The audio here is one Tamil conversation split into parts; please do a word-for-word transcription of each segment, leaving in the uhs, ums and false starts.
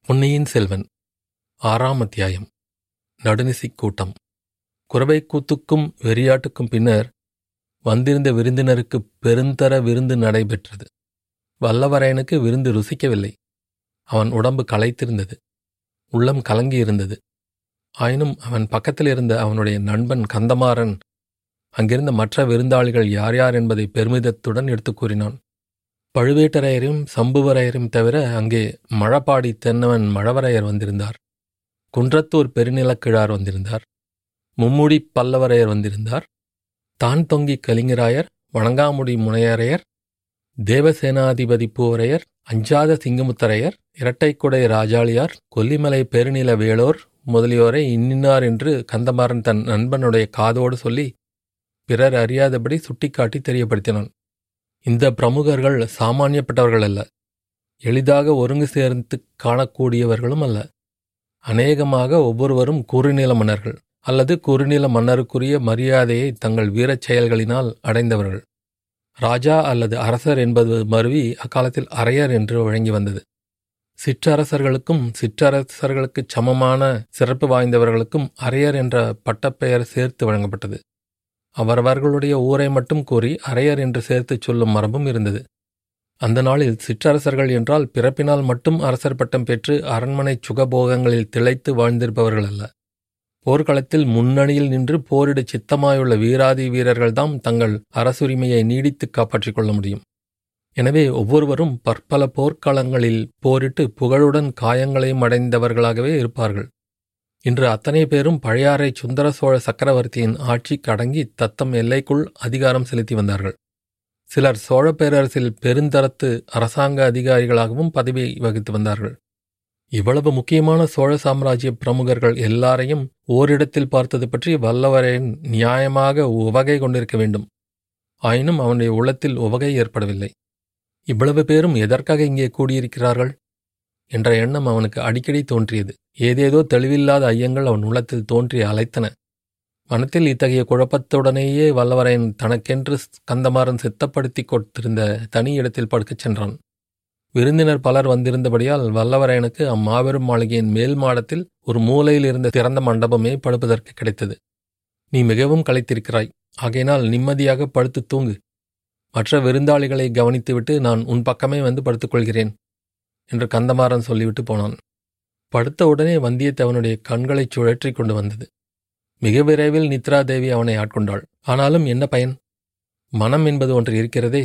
பொன்னியின் செல்வன் ஆறாம் அத்தியாயம். நடுநிசிக் கூட்டம். குரவை கூத்துக்கும் வெறியாட்டுக்கும் பின்னர் வந்திருந்த விருந்தினருக்கு பெருந்தர விருந்து நடைபெற்றது. வல்லவரையனுக்கு விருந்து ருசிக்கவில்லை. அவன் உடம்பு களைத்திருந்தது, உள்ளம் கலங்கியிருந்தது. ஆயினும் அவன் பக்கத்தில் இருந்த அவனுடைய நண்பன் கந்தமாறன் அங்கிருந்த மற்ற விருந்தாளிகள் யார் யார் என்பதை பெருமிதத்துடன் எடுத்துக் கூறினான். பழுவேட்டரையரையும் சம்புவரையரையும் தவிர அங்கே மழபாடி தென்னவன் மழவரையர் வந்திருந்தார். குன்றத்தூர் பெருநிலக்கிழார் வந்திருந்தார். மும்முடி பல்லவரையர் வந்திருந்தார். தான் தொங்கி கலிங்கராயர், வணங்காமுடி முனையரையர், தேவசேனாதிபதி பூவரையர், அஞ்சாத சிங்கமுத்தரையர், இரட்டைக்குடை ராஜாளியார், கொல்லிமலை பெருநில வேளோர் முதலியோரை இன்னினார் என்று கந்தமாறன் தன் நண்பனுடைய காதோடு சொல்லி பிறர் அறியாதபடி சுட்டிக்காட்டி தெரியப்படுத்தினான். இந்த பிரமுகர்கள் சாமானியப்பட்டவர்கள் அல்ல, எளிதாக ஒருங்கு சேர்ந்து காணக்கூடியவர்களும் அல்ல. அநேகமாக ஒவ்வொருவரும் குறுநில மன்னர்கள் அல்லது குறுநில மன்னருக்குரிய மரியாதையை தங்கள் வீரச் செயல்களினால் அடைந்தவர்கள். ராஜா அல்லது அரசர் என்பது மருவி அக்காலத்தில் அரையர் என்று வழங்கி வந்தது. சிற்றரசர்களுக்கும் சிற்றரசர்களுக்கு சமமான சிறப்பு வாய்ந்தவர்களுக்கும் அரையர் என்ற பட்டப்பெயர் சேர்த்து வழங்கப்பட்டது. அவரவர்களுடைய ஊரை மட்டும் கூறி அரையர் என்று சேர்த்துச் சொல்லும் மரபும் இருந்தது. அந்த நாளில் சிற்றரசர்கள் என்றால் பிறப்பினால் மட்டும் அரசர் பட்டம் பெற்று அரண்மனை சுகபோகங்களில் திளைத்து வாழ்ந்திருப்பவர்கள் அல்ல. போர்க்களத்தில் முன்னணியில் நின்று போரிட சித்தமாயுள்ள வீராதி வீரர்கள்தாம் தங்கள் அரசுரிமையை நீடித்து காப்பாற்றிக் கொள்ள முடியும். எனவே ஒவ்வொருவரும் பற்பல போர்க்களங்களில் போரிட்டு புகழுடன் காயங்களையும் அடைந்தவர்களாகவே இருப்பார்கள். இன்று அத்தனை பேரும் பழையாறை சுந்தர சோழ சக்கரவர்த்தியின் ஆட்சிக்கு அடங்கி தத்தம் எல்லைக்குள் அதிகாரம் செலுத்தி வந்தார்கள். சிலர் சோழ பேரரசில் பெருந்தரத்து அரசாங்க அதிகாரிகளாகவும் பதவி வகித்து வந்தார்கள். இவ்வளவு முக்கியமான சோழ சாம்ராஜ்ய பிரமுகர்கள் எல்லாரையும் ஓரிடத்தில் பார்த்தது பற்றி வல்லவரையன் நியாயமாக உவகை கொண்டிருக்க வேண்டும். ஆயினும் அவனுடைய உள்ளத்தில் உவகை ஏற்படவில்லை. இவ்வளவு பேரும் எதற்காக இங்கே கூடியிருக்கிறார்கள் என்ற எண்ணம் அவனுக்கு அடிக்கடி தோன்றியது. ஏதேதோ தெளிவில்லாத ஐயங்கள் அவன் உள்ளத்தில் தோன்றி அலைத்தன. மனத்தில் இத்தகைய குழப்பத்துடனேயே வல்லவரையன் தனக்கென்று கந்தமாறன் சித்தப்படுத்தி கொடுத்திருந்த தனி இடத்தில் படுக்கச் சென்றான். விருந்தினர் பலர் வந்திருந்தபடியால் வல்லவரையனுக்கு அம்மாபெரும் மாளிகையின் மேல் மாடத்தில் ஒரு மூலையில் இருந்த திறந்த மண்டபமே படுப்பதற்கு கிடைத்தது. நீ மிகவும் களைத்திருக்கிறாய், ஆகையினால் நிம்மதியாக படுத்து தூங்கு. மற்ற விருந்தாளிகளை கவனித்துவிட்டு நான் உன் பக்கமே வந்து படுத்துக்கொள்கிறேன் என்று கந்தமாறன் சொல்லிவிட்டு போனான். படுத்தவுடனே வந்தியத்தேவனுடைய கண்களைச் சுழற்றி கொண்டு வந்தது. மிக விரைவில் நித்ராதேவி அவனை ஆட்கொண்டாள். ஆனாலும் என்ன பயன்? மனம் என்பது ஒன்று இருக்கிறதே,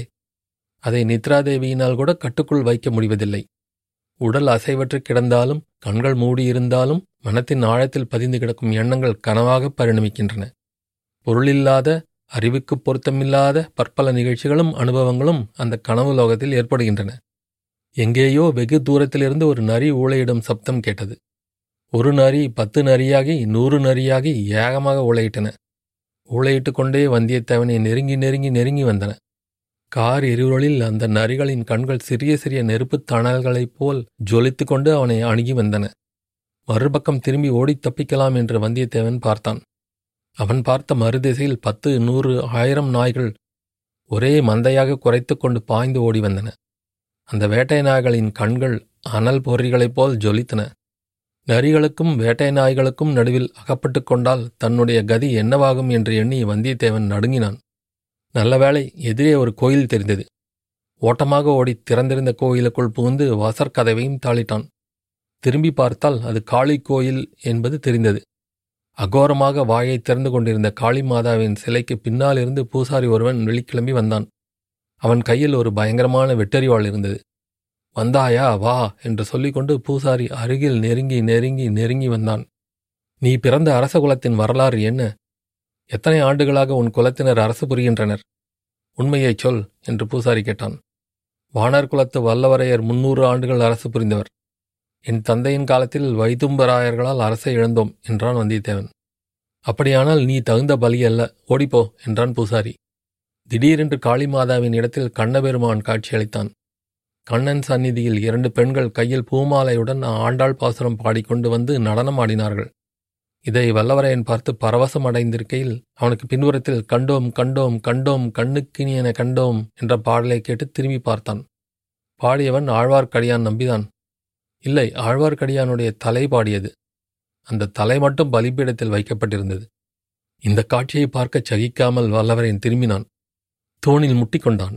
அதை நித்ராதேவியினால் கூட கட்டுக்குள் வைக்க முடிவதில்லை. உடல் அசைவற்று கிடந்தாலும் கண்கள் மூடியிருந்தாலும் மனத்தின் ஆழத்தில் பதிந்து கிடக்கும் எண்ணங்கள் கனவாக பரிணமிக்கின்றன. பொருளில்லாத, அறிவுக்கு பொருத்தமில்லாத பற்பல நிகழ்ச்சிகளும் அனுபவங்களும் அந்த கனவு லோகத்தில் ஏற்படுகின்றன. எங்கேயோ வெகு தூரத்திலிருந்து ஒரு நரி ஊளையிடும் சப்தம் கேட்டது. ஒரு நரி பத்து நரியாகி நூறு நரியாகி ஏகமாக ஊளையிட்டன. ஊளையிட்டு கொண்டே வந்தியத்தேவனை நெருங்கி நெருங்கி நெருங்கி வந்தன. கார் இருளில் அந்த நரிகளின் கண்கள் சிறிய சிறிய நெருப்புத் தணல்களைப் போல் ஜொலித்து கொண்டு அவனை அணுகி வந்தன. மறுபக்கம் திரும்பி ஓடித் தப்பிக்கலாம் என்று வந்தியத்தேவன் பார்த்தான். அவன் பார்த்த மறுதிசையில் பத்து நூறு ஆயிரம் நாய்கள் ஒரே மந்தையாக குறைத்து கொண்டு பாய்ந்து ஓடி வந்தன. அந்த வேட்டை நாய்களின் கண்கள் அனல் பொறிகளைப் போல் ஜொலித்தன. நரிகளுக்கும் வேட்டை நாய்களுக்கும் நடுவில் அகப்பட்டு கொண்டால் தன்னுடைய கதி என்னவாகும் என்று எண்ணி வந்தியத்தேவன் நடுங்கினான். நல்லவேளை எதிரே ஒரு கோயில் தெரிந்தது. ஓட்டமாக ஓடி திறந்திருந்த கோயிலுக்குள் புகுந்து வாசற்கதவையும் தாளிட்டான். திரும்பி பார்த்தால் அது காளி கோயில் என்பது தெரிந்தது. அகோரமாக வாயை திறந்து கொண்டிருந்த காளி மாதாவின் சிலைக்கு பின்னாலிருந்து பூசாரி ஒருவன் வெளிக்கிளம்பி வந்தான். அவன் கையில் ஒரு பயங்கரமான வெட்டறிவாள் இருந்தது. வந்தாயா, வா என்று சொல்லிக்கொண்டு பூசாரி அருகில் நெருங்கி நெருங்கி நெருங்கி வந்தான். நீ பிறந்த அரச குலத்தின் வரலாறு என்ன? எத்தனை ஆண்டுகளாக உன் குலத்தினர் அரசு புரிகின்றனர்? உண்மையைச் சொல் என்று பூசாரி கேட்டான். வானர் குலத்து வல்லவரையர் முன்னூறு ஆண்டுகள் அரசு புரிந்தவர். என் தந்தையின் காலத்தில் வைதும்பராயர்களால் அரசை இழந்தோம் என்றான் வந்தியத்தேவன். அப்படியானால் நீ தகுந்த பலி அல்ல, ஓடிப்போ என்றான் பூசாரி. திடீரென்று காளிமாதாவின் இடத்தில் கண்ணபெருமான் காட்சியளித்தான். கண்ணன் சந்நிதியில் இரண்டு பெண்கள் கையில் பூமாலையுடன் ஆண்டாள் பாசுரம் பாடிக்கொண்டு வந்து நடனம் ஆடினார்கள். இதை வல்லவரையன் பார்த்து பரவசம் அடைந்திருக்கையில் அவனுக்கு பின்புறத்தில் கண்டோம் கண்டோம் கண்டோம் கண்ணுக்கினியென கண்டோம் என்ற பாடலை கேட்டு திரும்பி பார்த்தான். பாடியவன் ஆழ்வார்க்கடியான் நம்பிதான். இல்லை, ஆழ்வார்க்கடியானுடைய தலை பாடியது. அந்த தலை மட்டும் பலிபீடத்தில் வைக்கப்பட்டிருந்தது. இந்த காட்சியை பார்க்கச் சகிக்காமல் வல்லவரையன் திரும்பினான். தூணில் முட்டிக்கொண்டான்.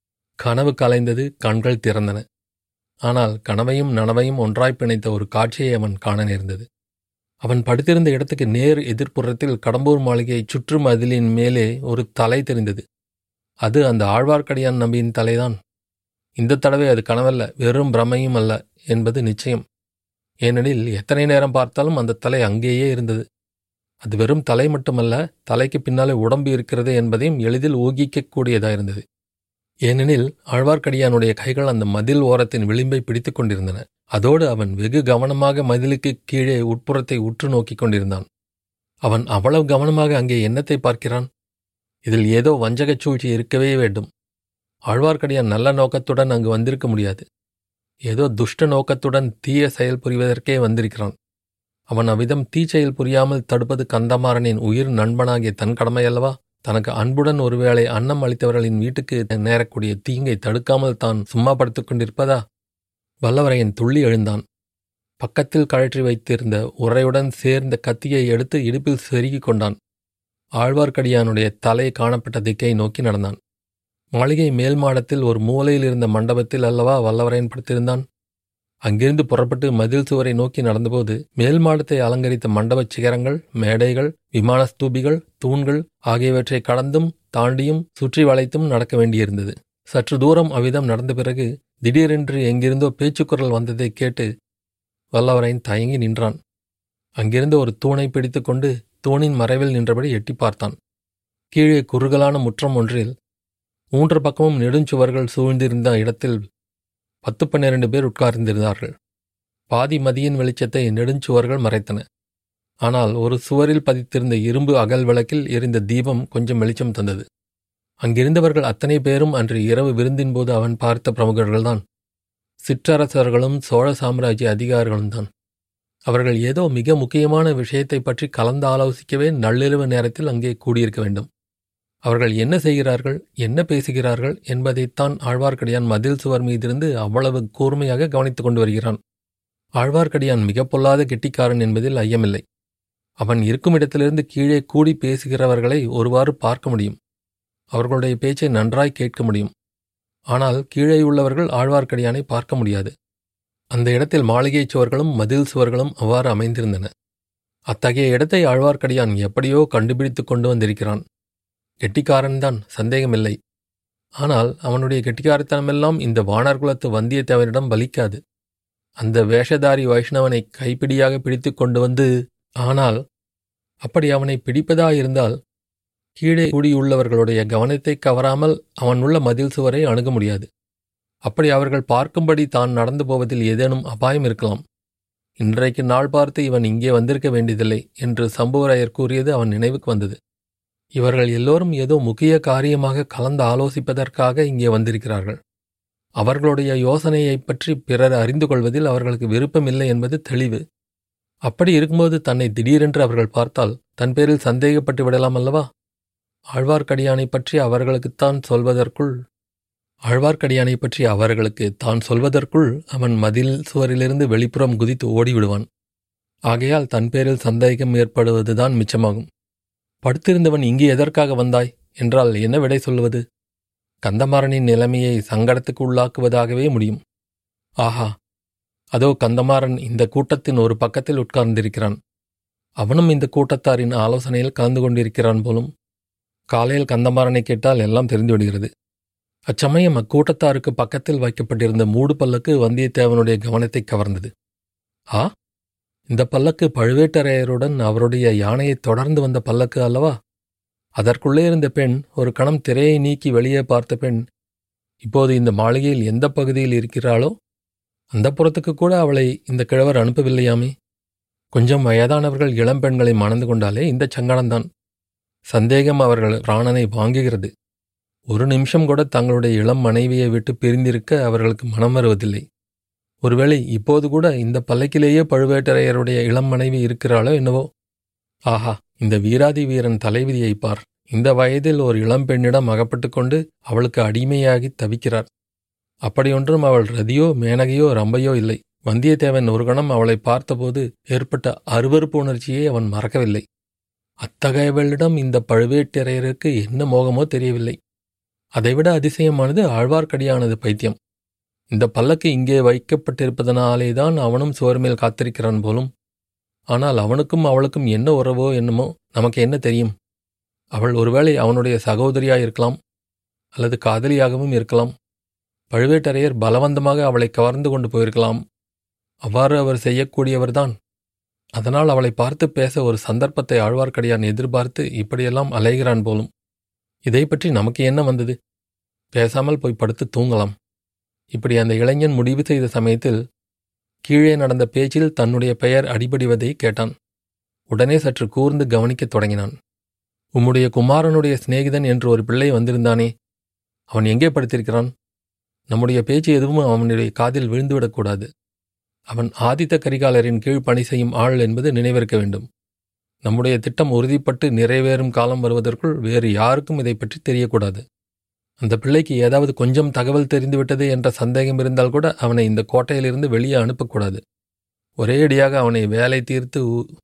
கனவு கலைந்தது, கண்கள் திறந்தன. ஆனால் கனவையும் நனவையும் ஒன்றாய் பிணைத்த ஒரு காட்சியை அவன் காண நேர்ந்தது. அவன் படுத்திருந்த இடத்துக்கு நேர் எதிர்ப்புறத்தில் கடம்பூர் மாளிகையைச் சுற்றும் மதிலின் மேலே ஒரு தலை தெரிந்தது. அது அந்த ஆழ்வார்க்கடியான் நம்பியின் தலைதான். இந்த தடவை அது கனவல்ல, வெறும் பிரமையும் அல்ல என்பது நிச்சயம். ஏனெனில் எத்தனை நேரம் பார்த்தாலும் அந்த தலை அங்கேயே இருந்தது. அது வெறும் தலை மட்டுமல்ல, தலைக்கு பின்னாலே உடம்பு இருக்கிறது என்பதையும் எளிதில் ஊகிக்கக்கூடியதாயிருந்தது. ஏனெனில் ஆழ்வார்க்கடியானுடைய கைகள் அந்த மதில் ஓரத்தின் விளிம்பை பிடித்து கொண்டிருந்தன. அதோடு அவன் வெகு கவனமாக மதிலுக்கு கீழே உட்புறத்தை உற்று நோக்கிக் கொண்டிருந்தான். அவன் அவ்வளவு கவனமாக அங்கே என்னத்தை பார்க்கிறான்? இதில் ஏதோ வஞ்சகச் சூழ்ச்சி இருக்கவே வேண்டும். ஆழ்வார்க்கடியான் நல்ல நோக்கத்துடன் அங்கு வந்திருக்க முடியாது. ஏதோ துஷ்ட நோக்கத்துடன் தீய செயல் புரிவதற்கே வந்திருக்கிறான். அவன் அவ்விதம் தீச்செயல் புரியாமல் தடுப்பது கந்தமாறனின் உயிர் நண்பனாகிய தன் கடமையல்லவா? தனக்கு அன்புடன் ஒருவேளை அன்னம் அளித்தவர்களின் வீட்டுக்கு நேரக்கூடிய தீங்கை தடுக்காமல் தான் சும்மா படுத்துக் கொண்டிருப்பதா? வல்லவரையன் துள்ளி எழுந்தான். பக்கத்தில் கழற்றி வைத்திருந்த உரையுடன் சேர்ந்த கத்தியை எடுத்து இடுப்பில் செருகிக் கொண்டான். ஆழ்வார்க்கடியானுடைய தலை காணப்பட்ட திக்கை நோக்கி நடந்தான். மாளிகை மேல் மாடத்தில் ஒரு மூலையில் இருந்த மண்டபத்தில் அல்லவா வல்லவரையன் படுத்திருந்தான். அங்கிருந்து புறப்பட்டு மதில் சுவரை நோக்கி நடந்தபோது மேல் மாடத்தை அலங்கரித்த மண்டபச் சிகரங்கள், மேடைகள், விமான ஸ்தூபிகள், தூண்கள் ஆகியவற்றை கடந்தும் தாண்டியும் சுற்றி வளைத்தும் நடக்க வேண்டியிருந்தது. சற்று தூரம் அவ்விதம் நடந்த பிறகு திடீரென்று எங்கிருந்தோ பேச்சுக்குரல் வந்ததை கேட்டு வல்லவரையன் தயங்கி நின்றான். அங்கிருந்து ஒரு தூணை பிடித்து கொண்டு தூணின் மறைவில் நின்றபடி எட்டி பார்த்தான். கீழே குறுகலான முற்றம் ஒன்றில் மூன்று பக்கமும் நெடுஞ்சுவர்கள் சூழ்ந்திருந்த இடத்தில் பத்து பன்னிரண்டு பேர் உட்கார்ந்திருந்தார்கள். பாதி மதியின் வெளிச்சத்தை நெடுஞ்சுவர்கள் மறைத்தன. ஆனால் ஒரு சுவரில் பதித்திருந்த இரும்பு அகல் விளக்கில் எரிந்த தீபம் கொஞ்சம் வெளிச்சம் தந்தது. அங்கிருந்தவர்கள் அத்தனை பேரும் அன்று இரவு விருந்தின் போது அவன் பார்த்த பிரமுகர்கள்தான். சிற்றரசர்களும் சோழ சாம்ராஜ்ய அதிகாரிகளும் தான். அவர்கள் ஏதோ மிக முக்கியமான விஷயத்தை பற்றி கலந்து ஆலோசிக்கவே நள்ளிரவு நேரத்தில் அங்கே கூடியிருக்க வேண்டும். அவர்கள் என்ன செய்கிறார்கள், என்ன பேசுகிறார்கள் என்பதைத்தான் ஆழ்வார்க்கடியான் மதில் சுவர் மீதிருந்து அவ்வளவு கூர்மையாக கவனித்துக் கொண்டு வருகிறான். ஆழ்வார்க்கடியான் மிக பொல்லாத கெட்டிக்காரன் என்பதில் ஐயமில்லை. அவன் இருக்கும் இடத்திலிருந்து கீழே கூடி பேசுகிறவர்களை ஒருவாறு பார்க்க முடியும். அவர்களுடைய பேச்சை நன்றாய் கேட்க முடியும். ஆனால் கீழே உள்ளவர்கள் ஆழ்வார்க்கடியானை பார்க்க முடியாது. அந்த இடத்தில் மாளிகைச் சுவர்களும் மதில் சுவர்களும் அவ்வாறு அமைந்திருந்தன. அத்தகைய இடத்தை ஆழ்வார்க்கடியான் எப்படியோ கண்டுபிடித்து கொண்டு வந்திருக்கிறான். கெட்டிக்காரன்தான், சந்தேகமில்லை. ஆனால் அவனுடைய கெட்டிக்காரத்தனமெல்லாம் இந்த வானர்குலத்து வந்தியத்தேவனிடம் பலிக்காது. அந்த வேஷதாரி வைஷ்ணவனை கைப்பிடியாக பிடித்து கொண்டு வந்து, ஆனால் அப்படி அவனை பிடிப்பதாயிருந்தால் கீழே கூடியுள்ளவர்களுடைய கவனத்தை கவராமல் அவன் உள்ள மதில் சுவரை அணுக முடியாது. அப்படி அவர்கள் பார்க்கும்படி தான் நடந்து போவதில் ஏதேனும் அபாயம் இருக்கலாம். இன்றைக்கு நாள் பார்த்து இவன் இங்கே வந்திருக்க வேண்டியதில்லை என்று சம்புவராயர் கூறியது அவன் நினைவுக்கு வந்தது. இவர்கள் எல்லோரும் ஏதோ முக்கிய காரியமாக கலந்து ஆலோசிப்பதற்காக இங்கே வந்திருக்கிறார்கள். அவர்களுடைய யோசனையைப் பற்றி பிறர் அறிந்து கொள்வதில் அவர்களுக்கு விருப்பமில்லை என்பது தெளிவு. அப்படி இருக்கும்போது தன்னை திடீரென்று அவர்கள் பார்த்தால் தன் பேரில் சந்தேகப்பட்டு விடலாம் அல்லவா? ஆழ்வார்க்கடியானை பற்றி அவர்களுக்குத்தான் சொல்வதற்குள் ஆழ்வார்க்கடியானை பற்றி அவர்களுக்கு தான் சொல்வதற்குள் அவன் மதில் சுவரிலிருந்து வெளிப்புறம் குதித்து ஓடிவிடுவான். ஆகையால் தன் பேரில் சந்தேகம் ஏற்படுவதுதான் மிச்சமாகும். படுத்திருந்தவன் இங்கே எதற்காக வந்தாய் என்றால் என்ன விடை சொல்லுவது? கந்தமாறனின் நிலைமையை சங்கடத்துக்கு உள்ளாக்குவதாகவே முடியும். ஆஹா, அதோ கந்தமாறன் இந்த கூட்டத்தின் ஒரு பக்கத்தில் உட்கார்ந்திருக்கிறான். அவனும் இந்த கூட்டத்தாரின் ஆலோசனையில் கலந்து கொண்டிருக்கிறான் போலும். காலையில் கந்தமாறனை கேட்டால் எல்லாம் தெரிந்துவிடுகிறது. அச்சமயம் அக்கூட்டத்தாருக்கு பக்கத்தில் வைக்கப்பட்டிருந்த மூடு பல்லக்கு வந்தியத்தேவனுடைய கவனத்தை கவர்ந்தது. ஆ, இந்த பல்லக்கு பழுவேட்டரையருடன் அவருடைய யானையை தொடர்ந்து வந்த பல்லக்கு அல்லவா? அதற்குள்ளே இருந்த பெண், ஒரு கணம் திரையை நீக்கி வெளியே பார்த்த பெண், இப்போது இந்த மாளிகையில் எந்த பகுதியில் இருக்கிறாளோ அந்த புறத்துக்கு கூட அவளை இந்த கிழவர் அனுப்பவில்லையாமே. கொஞ்சம் வயதானவர்கள் இளம்பெண்களை மணந்து கொண்டாலே இந்த சங்கடம்தான். சந்தேகம் அவர்கள் பிராணனை வாங்குகிறது. ஒரு நிமிஷம் கூட தங்களுடைய இளம் மனைவியை விட்டு பிரிந்திருக்க அவர்களுக்கு மனம் வருவதில்லை. ஒருவேளை இப்போது கூட இந்த பல்லக்கிலேயே பழுவேட்டரையருடைய இளம் மனைவி இருக்கிறாளோ என்னவோ. ஆஹா, இந்த வீராதி வீரன் தலைவிதியை பார். இந்த வயதில் ஒரு இளம்பெண்ணிடம் அகப்பட்டு கொண்டு அவளுக்கு அடிமையாகி தவிக்கிறார். அப்படியொன்றும் அவள் ரதியோ மேனகையோ ரம்பையோ இல்லை. வந்தியத்தேவன் ஒரு கணம் அவளை பார்த்தபோது ஏற்பட்ட அருவருப்பு உணர்ச்சியை அவன் மறக்கவில்லை. அத்தகையவளிடம் இந்த பழுவேட்டரையருக்கு என்ன மோகமோ தெரியவில்லை. அதைவிட அதிசயமானது ஆழ்வார்க்கடியானது பைத்தியம். இந்த பல்லக்கு இங்கே வைக்கப்பட்டிருப்பதனாலேதான் அவனும் சுவர் மேல் காத்திருக்கிறான் போலும். ஆனால் அவனுக்கும் அவளுக்கும் என்ன உறவோ என்னமோ நமக்கு என்ன தெரியும்? அவள் ஒருவேளை அவனுடைய சகோதரியாயிருக்கலாம், அல்லது காதலியாகவும் இருக்கலாம். பழுவேட்டரையர் பலவந்தமாக அவளை கவர்ந்து கொண்டு போயிருக்கலாம். அவ்வாறு அவர் செய்யக்கூடியவர்தான். அதனால் அவளை பார்த்து பேச ஒரு சந்தர்ப்பத்தை ஆழ்வார்க்கடியான் எதிர்பார்த்து இப்படியெல்லாம் அலைகிறான் போலும். இதை பற்றி நமக்கு என்ன வந்தது? பேசாமல் போய் படுத்து தூங்கலாம். இப்படி அந்த இளைஞன் முடிவு செய்த சமயத்தில் கீழே நடந்த பேச்சில் தன்னுடைய பெயர் அடிபடிவதை கேட்டான். உடனே சற்று கூர்ந்து கவனிக்கத் தொடங்கினான். உம்முடைய குமாரனுடைய சிநேகிதன் என்று ஒரு பிள்ளை வந்திருந்தானே, அவன் எங்கே படுத்திருக்கிறான்? நம்முடைய பேச்சு எதுவும் அவனுடைய காதில் விழுந்துவிடக்கூடாது. அவன் ஆதித்த கரிகாலரின் கீழ் பணி செய்யும் ஆள் என்பது நினைவிருக்க வேண்டும். நம்முடைய திட்டம் உறுதிப்பட்டு நிறைவேறும் காலம் வருவதற்குள் வேறு யாருக்கும் இதை பற்றி தெரியக்கூடாது. அந்த பிள்ளைக்கு ஏதாவது கொஞ்சம் தகவல் தெரிந்துவிட்டது என்ற சந்தேகம் இருந்தால் கூட அவனை இந்த கோட்டையிலிருந்து வெளியே அனுப்பக்கூடாது. ஒரே அடியாக அவனை வேலை தீர்த்து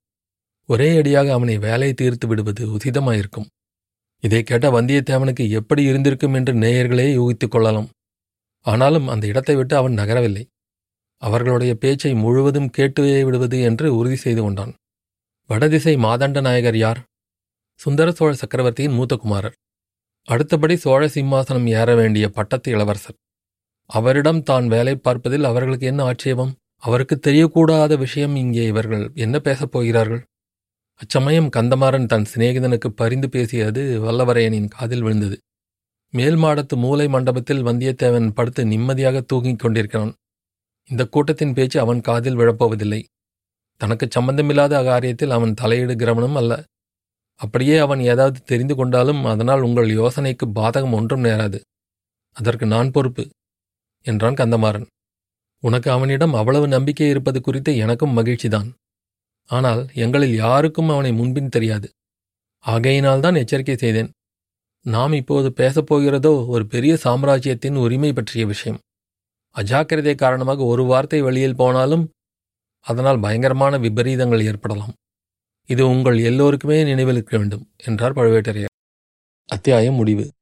ஒரே அடியாக அவனை வேலை தீர்த்து விடுவது உசிதமாயிருக்கும். இதை கேட்ட வந்தியத்தேவனுக்கு எப்படி இருந்திருக்கும் என்று நேயர்களே யூகித்துக் கொள்ளலாம். ஆனாலும் அந்த இடத்தை விட்டு அவன் நகரவில்லை. அவர்களுடைய பேச்சை முழுவதும் கேட்டுவே விடுவது என்று உறுதி செய்து கொண்டான். வடதிசை மாதண்ட நாயகர் யார்? சுந்தர சோழ சக்கரவர்த்தியின் மூத்த குமாரர். அடுத்தபடி சோழ சிம்மாசனம் ஏற வேண்டிய பட்டத்து இளவரசர். அவரிடம் தான் வேலை பார்ப்பதில் அவர்களுக்கு என்ன ஆட்சேபம்? அவருக்கு தெரியக்கூடாத விஷயம் இங்கே இவர்கள் என்ன பேசப் போகிறார்கள்? அச்சமயம் கந்தமாறன் தன் சிநேகிதனுக்கு பரிந்து பேசியது வல்லவரையனின் காதில் விழுந்தது. மேல் மாடத்து மூலை மண்டபத்தில் வந்தியத்தேவன் படுத்து நிம்மதியாக தூங்கிக் கொண்டிருக்கிறான். இந்த கூட்டத்தின் பேச்சு அவன் காதில் விழப்போவதில்லை. தனக்கு சம்பந்தமில்லாத காரியத்தில் அவன் தலையிடுகிறவனும் அல்ல. அப்படியே அவன் ஏதாவது தெரிந்து கொண்டாலும் அதனால் உங்கள் யோசனைக்கு பாதகம் ஒன்றும் நேராது. அதற்கு நான் பொறுப்பு என்றான் கந்தமாறன். உனக்கு அவனிடம் அவ்வளவு நம்பிக்கை இருப்பது குறித்து எனக்கும் மகிழ்ச்சிதான். ஆனால் எங்களில் யாருக்கும் அவனை முன்பின் தெரியாது. ஆகையினால்தான் எச்சரிக்கை செய்தேன். நாம் இப்போது பேசப்போகிறதோ ஒரு பெரிய சாம்ராஜ்யத்தின் உரிமை பற்றிய விஷயம். அஜாக்கிரதை காரணமாக ஒரு வார்த்தை வெளியில் போனாலும் அதனால் பயங்கரமான விபரீதங்கள் ஏற்படலாம். இது உங்கள் எல்லோருக்குமே நினைவில் இருக்க வேண்டும் என்றார் பழுவேட்டரையர். அத்தியாயம் முடிவு.